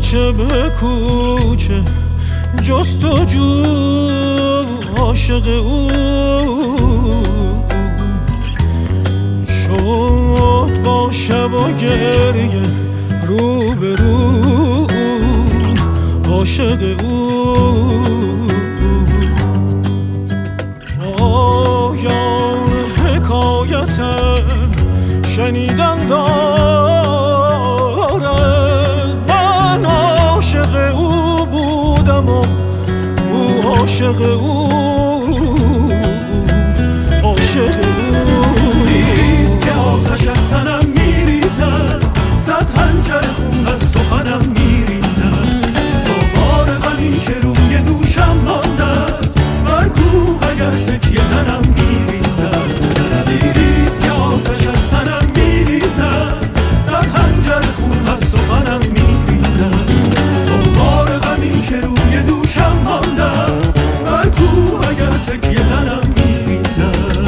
کوچه به کوچه جستجو عاشق او شد، با شب و گریه رو به رو عاشق او. پایان حکایتم شنیدن دارد، من عاشق او بودم و او عاشق او، عاشق او. نیست که آتش از تنم میریزد، صد خنجر خون از سخنم میریزد، بار غمی که روی دوشم مانده است، بر کوه اگر تکیه زنم میریزد. نیست که آتش از تنم میریزد، صد خنجر خون از سخنم میریزد، بار غمی که روی دوشم مانده است، بر کوه اگر تکیه زنم میریزد.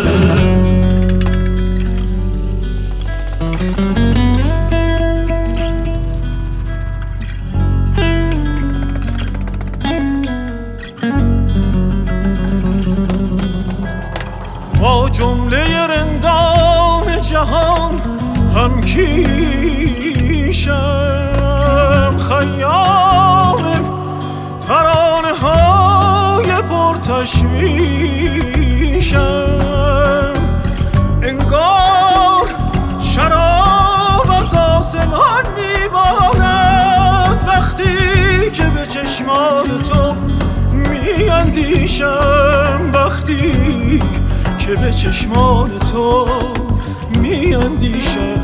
با جمله رندان جهان هم کیشم، خیام ترانه های پرتشویشم، انگار شراب از آسمان میبارد وقتی که به چشمان تو میاندیشم، وقتی که به چشمان تو میاندیشم.